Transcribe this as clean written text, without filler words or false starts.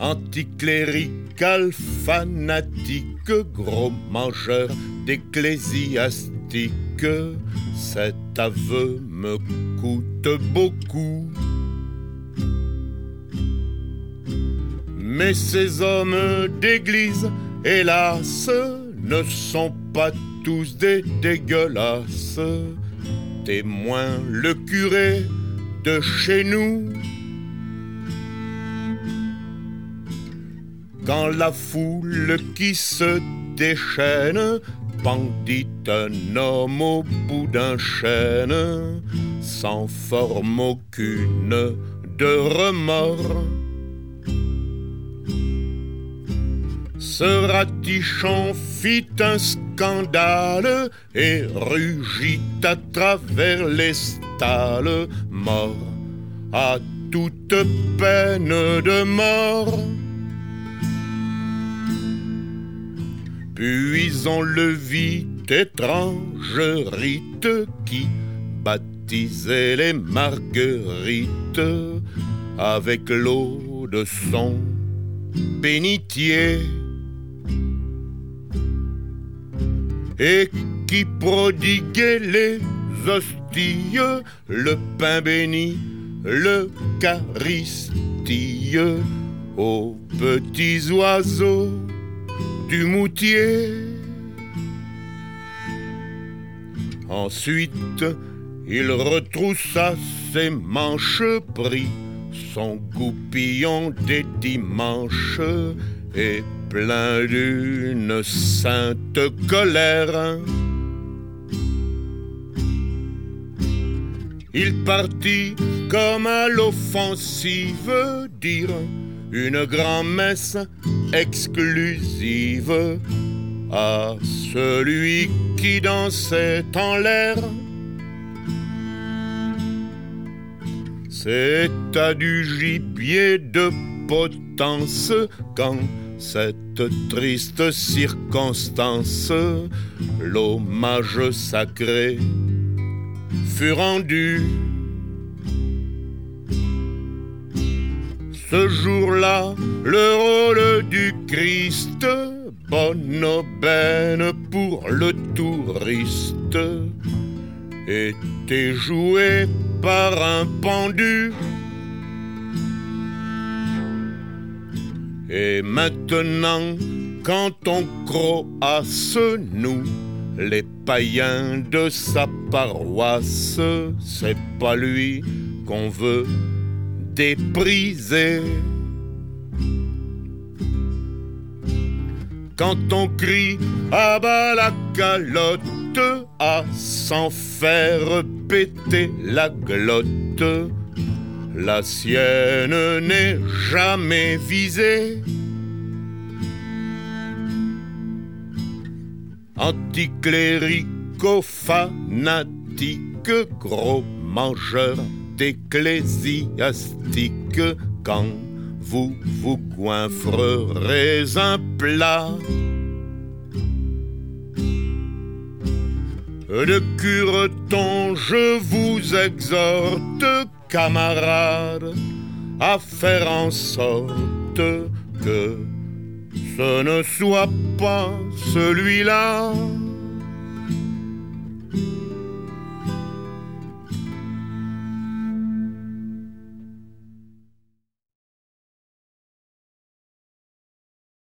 anticlérical, fanatique, gros mangeur d'ecclésiastique. Cet aveu me coûte beaucoup. Mais ces hommes d'église, hélas, ne sont pas tous des dégueulasses. Témoin le curé de chez nous. Quand la foule qui se déchaîne pendit un homme au bout d'un chêne, sans forme aucune de remords. Ce ratichon fit un scandale et rugit à travers les stalles, mort à toute peine de mort. Puis on le vit étrange rite qui baptisait les marguerites avec l'eau de son bénitier, et qui prodiguait les hosties, le pain béni, l'Eucharistie aux petits oiseaux du moutier. Ensuite, il retroussa ses manches, prit son goupillon des dimanches et plein d'une sainte colère, il partit comme à l'offensive dire une grand-messe exclusive à celui qui dansait en l'air. C'est à du gibier de potence quand cette triste circonstance, l'hommage sacré fut rendu. Ce jour-là, le rôle du Christ, bonne aubaine pour le touriste, était joué par un pendu. Et maintenant, quand on croasse, nous, les païens de sa paroisse, c'est pas lui qu'on veut dépriser. Quand on crie à bas la calotte, à s'en faire péter la glotte, la sienne n'est jamais visée. Anticlérico-fanatique, gros mangeur d'ecclésiastique, quand vous vous goinfrerez un plat de cureton, je vous exhorte, camarades, à faire en sorte que ce ne soit pas celui-là.